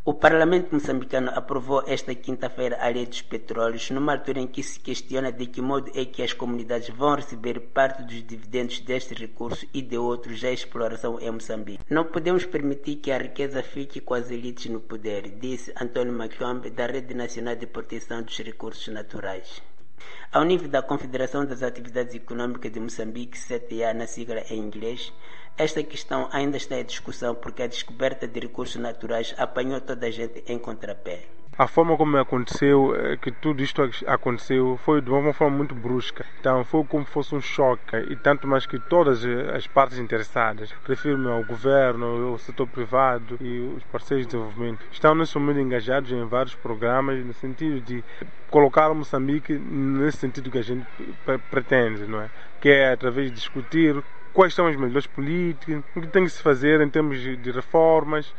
O Parlamento moçambicano aprovou esta quinta-feira a Lei dos Petróleos, numa altura em que se questiona de que modo é que as comunidades vão receber parte dos dividendos deste recurso e de outros da exploração em Moçambique. Não podemos permitir que a riqueza fique com as elites no poder, disse Antônio Machombe, da Rede Nacional de Proteção dos Recursos Naturais. Ao nível da Confederação das Atividades Econômicas de Moçambique, CTA na sigla em inglês, esta questão ainda está em discussão porque a descoberta de recursos naturais apanhou toda a gente em contrapé. A forma como aconteceu, que tudo isto aconteceu, foi de uma forma muito brusca. Então foi como se fosse um choque. E tanto mais que todas as partes interessadas, refiro-me ao governo, ao setor privado e os parceiros de desenvolvimento, estão nesse momento engajados em vários programas no sentido de colocar o Moçambique nesse sentido que a gente pretende, não é? Que é através de discutir quais são as melhores políticas, o que tem que se fazer em termos de reformas,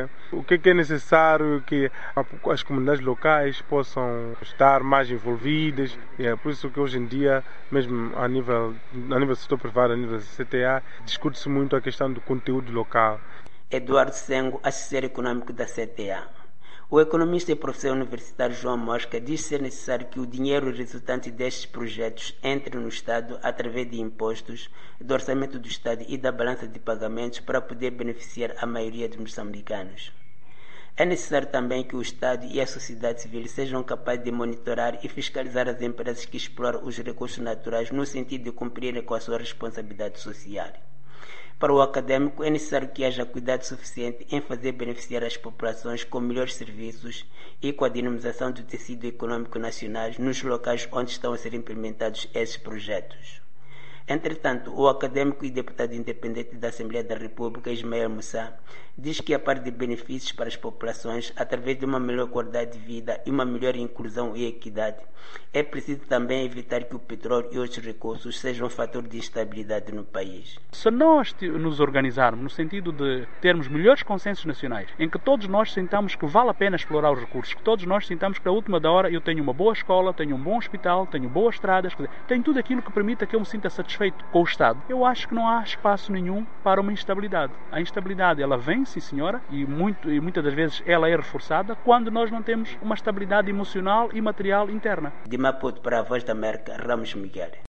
o que é necessário que as comunidades locais possam estar mais envolvidas. É por isso que hoje em dia, mesmo a nível do setor privado, a nível da CTA, discute-se muito a questão do conteúdo local. Eduardo Sengo, assessor econômico da CTA. O economista e professor universitário João Mosca diz ser necessário que o dinheiro resultante destes projetos entre no Estado através de impostos, do orçamento do Estado e da balança de pagamentos para poder beneficiar a maioria dos moçambicanos. É necessário também que o Estado e a sociedade civil sejam capazes de monitorar e fiscalizar as empresas que exploram os recursos naturais no sentido de cumprirem com a sua responsabilidade social. Para o acadêmico, é necessário que haja cuidado suficiente em fazer beneficiar as populações com melhores serviços e com a dinamização do tecido econômico nacional nos locais onde estão a ser implementados esses projetos. Entretanto, o acadêmico e deputado independente da Assembleia da República, Ismael Moussa, diz que a parte de benefícios para as populações, através de uma melhor qualidade de vida e uma melhor inclusão e equidade, é preciso também evitar que o petróleo e outros recursos sejam um fator de instabilidade no país. Se nós nos organizarmos no sentido de termos melhores consensos nacionais, em que todos nós sintamos que vale a pena explorar os recursos, que todos nós sintamos que na última da hora eu tenho uma boa escola, tenho um bom hospital, tenho boas estradas, tenho tudo aquilo que permita que eu me sinta satisfeito com o Estado, eu acho que não há espaço nenhum para uma instabilidade. A instabilidade, ela vem, sim senhora, e muitas das vezes ela é reforçada quando nós não temos uma estabilidade emocional e material interna. De Maputo para a Voz da América, Ramos Miguel.